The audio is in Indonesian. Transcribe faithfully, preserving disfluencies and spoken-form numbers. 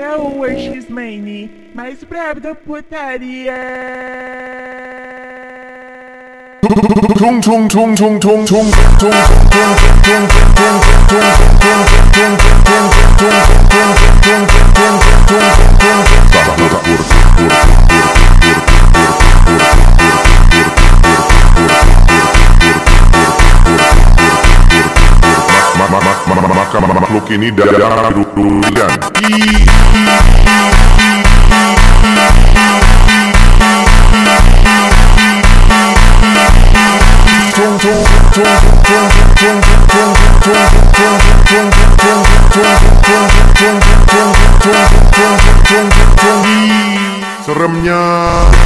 o X-Men mais brabo da putaria. Tung tung tung tung tung tung tung tung makhluk ini darah durian. Seremnya